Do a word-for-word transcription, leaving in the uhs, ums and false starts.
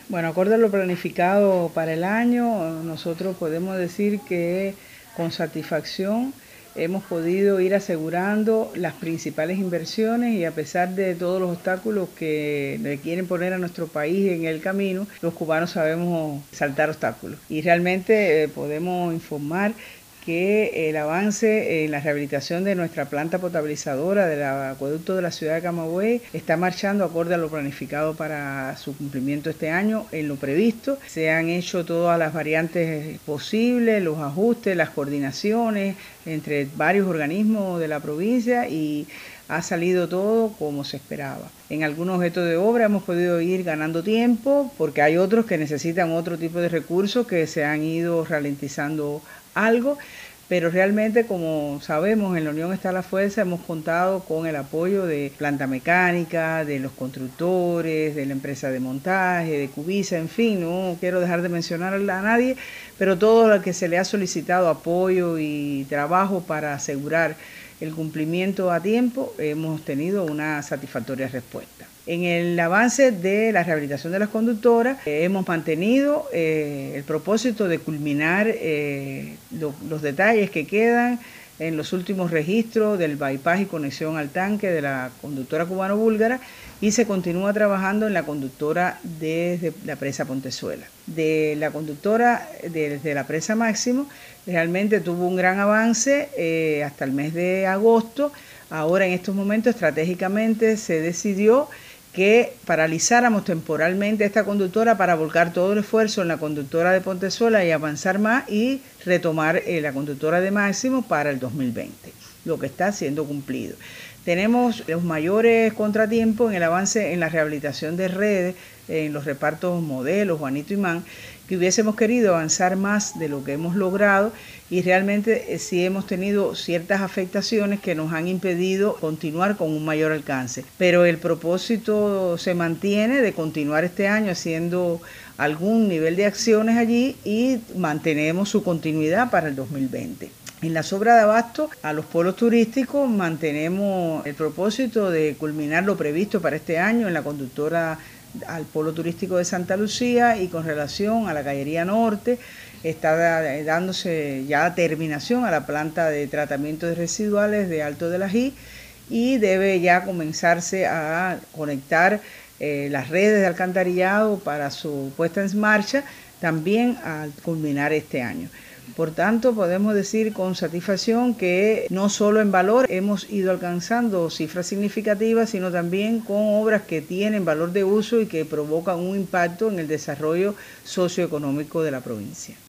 Bueno, acorde a lo planificado para el año, nosotros podemos decir que con satisfacción hemos podido ir asegurando las principales inversiones y a pesar de todos los obstáculos que le quieren poner a nuestro país en el camino, los cubanos sabemos saltar obstáculos y realmente eh, podemos informar que el avance en la rehabilitación de nuestra planta potabilizadora del acueducto de la ciudad de Camagüey está marchando acorde a lo planificado para su cumplimiento este año, en lo previsto. Se han hecho todas las variantes posibles, los ajustes, las coordinaciones entre varios organismos de la provincia y ha salido todo como se esperaba. En algunos objetos de obra hemos podido ir ganando tiempo porque hay otros que necesitan otro tipo de recursos que se han ido ralentizando algo, pero realmente, como sabemos, en la Unión está la fuerza, hemos contado con el apoyo de planta mecánica, de los constructores, de la empresa de montaje, de Cubisa, en fin, no quiero dejar de mencionar a nadie, pero todo lo que se le ha solicitado apoyo y trabajo para asegurar el cumplimiento a tiempo, hemos tenido una satisfactoria respuesta. En el avance de la rehabilitación de las conductoras, eh, hemos mantenido eh, el propósito de culminar eh, lo, los detalles que quedan en los últimos registros del bypass y conexión al tanque de la conductora cubano-búlgara y se continúa trabajando en la conductora desde la presa Pontezuela. De la conductora desde la presa Máximo realmente tuvo un gran avance eh, hasta el mes de agosto. Ahora en estos momentos estratégicamente se decidió que paralizáramos temporalmente esta conductora para volcar todo el esfuerzo en la conductora de Pontezuela y avanzar más y retomar eh, la conductora de Máximo para el dos mil veinte, lo que está siendo cumplido. Tenemos los mayores contratiempos en el avance en la rehabilitación de redes, en los repartos modelos, Juanito y Man, que hubiésemos querido avanzar más de lo que hemos logrado y realmente eh, sí hemos tenido ciertas afectaciones que nos han impedido continuar con un mayor alcance. Pero el propósito se mantiene de continuar este año haciendo algún nivel de acciones allí y mantenemos su continuidad para el dos mil veinte. En las obras de abasto a los polos turísticos mantenemos el propósito de culminar lo previsto para este año en la conductora al polo turístico de Santa Lucía y con relación a la Cayería Norte está dándose ya terminación a la planta de tratamiento de residuales de Alto de la Ají y debe ya comenzarse a conectar eh, las redes de alcantarillado para su puesta en marcha también al culminar este año. Por tanto, podemos decir con satisfacción que no solo en valor hemos ido alcanzando cifras significativas, sino también con obras que tienen valor de uso y que provocan un impacto en el desarrollo socioeconómico de la provincia.